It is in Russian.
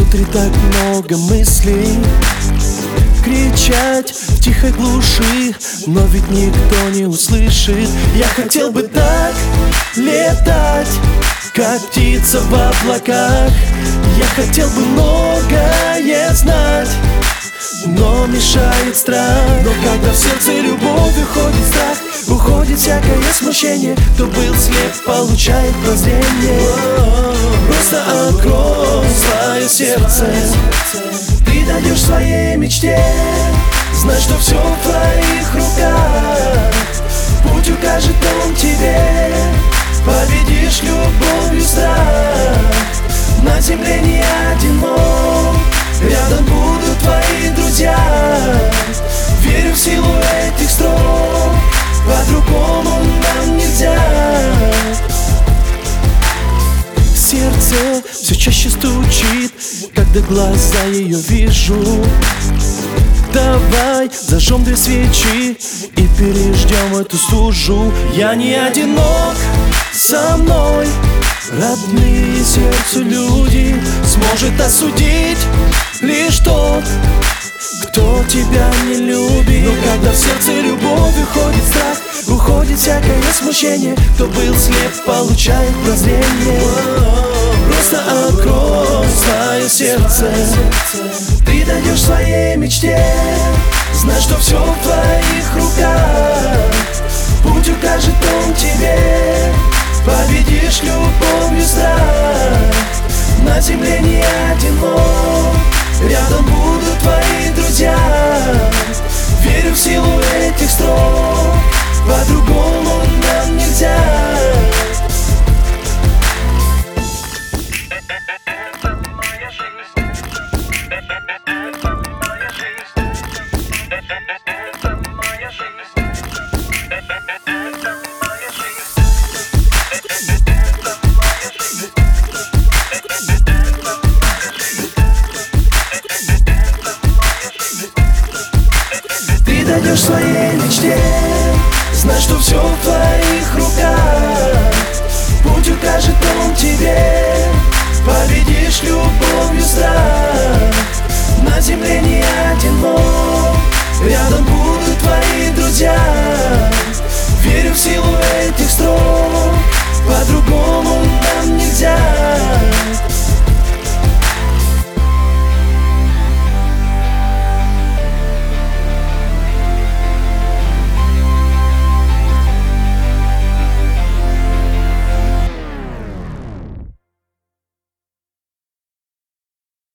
Внутри так много мыслей, кричать в тихой глуши, но ведь никто не услышит. Я хотел бы так летать, как птица в облаках. Я хотел бы многое знать, но мешает страх. Но когда в сердце любовь уходит страх, уходит всякое смущение. Кто был слеп, получает прозрение. Просто открой свое сердце, ты дойдешь своей мечте. Знай, что все в твоих руках, путь укажет он тебе. Победишь любовью страх, на земле не одинок, рядом будут твои друзья. Верю в силу этих строк, по-другому нам нельзя. Сердце все чаще стучит, когда глаза ее вижу. Давай зажжем две свечи и переждем эту стужу. Я не одинок, со мной родные сердцу люди. Сможет осудить лишь тот, кто тебя не любит. Но когда в сердце любовь уходит страх, уходит всякое смущение. Кто был слеп, получает прозрение. Просто открой свое сердце, ты дойдешь своей мечте. Знай, что все в твоих руках, путь укажет он тебе. Победишь любовью страх, на земле не одинок, рядом будут твои друзья. Верю в силу этих строк, по-другому нам нельзя. Дойдешь своей мечте, знай, что все в твоих руках, путь укажет он тебе. Победишь любовью